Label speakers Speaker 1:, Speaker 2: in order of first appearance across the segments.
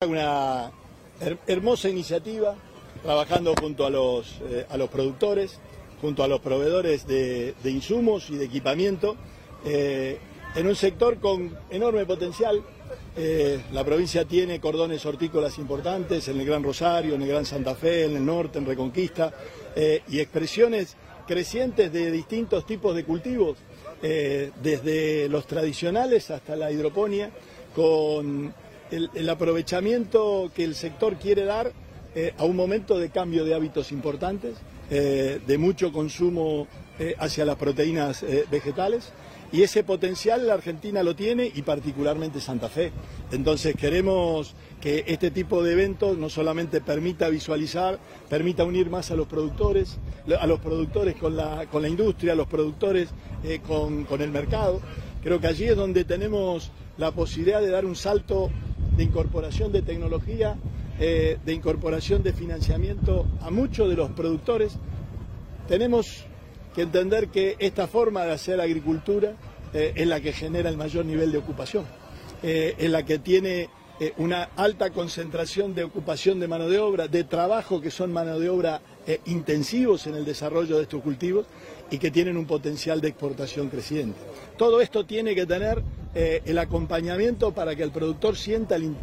Speaker 1: Una hermosa iniciativa, trabajando junto a los productores, junto a los proveedores de insumos y de equipamiento, en un sector con enorme potencial. La provincia tiene cordones hortícolas importantes en el Gran Rosario, en el Gran Santa Fe, en el norte, en Reconquista, y expresiones crecientes de distintos tipos de cultivos, desde los tradicionales hasta la hidroponía, con el aprovechamiento que el sector quiere dar a un momento de cambio de hábitos importantes, de mucho consumo hacia las proteínas vegetales, y ese potencial la Argentina lo tiene, y particularmente Santa Fe. Entonces queremos que este tipo de eventos no solamente permita visualizar, permita unir más a los productores con la industria, a los productores con el mercado. Creo que allí es donde tenemos la posibilidad de dar un salto de incorporación de tecnología, de incorporación de financiamiento a muchos de los productores. Tenemos que entender que esta forma de hacer agricultura es la que genera el mayor nivel de ocupación, es la que tiene una alta concentración de ocupación de mano de obra, de trabajo que son mano de obra intensivos en el desarrollo de estos cultivos y que tienen un potencial de exportación creciente. Todo esto tiene que tener el acompañamiento para que el productor sienta el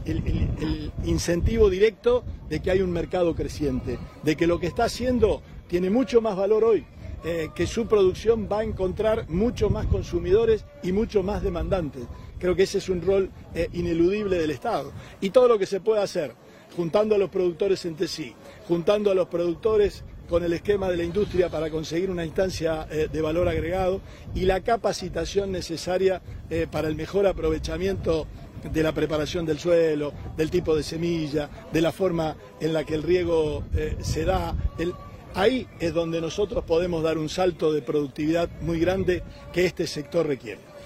Speaker 1: incentivo directo de que hay un mercado creciente, de que lo que está haciendo tiene mucho más valor hoy, que su producción va a encontrar mucho más consumidores y mucho más demandantes. Creo que ese es un rol ineludible del Estado. Y todo lo que se pueda hacer, juntando a los productores entre sí, juntando a los productores con el esquema de la industria para conseguir una instancia de valor agregado y la capacitación necesaria para el mejor aprovechamiento de la preparación del suelo, del tipo de semilla, de la forma en la que el riego se da. Ahí es donde nosotros podemos dar un salto de productividad muy grande que este sector requiere.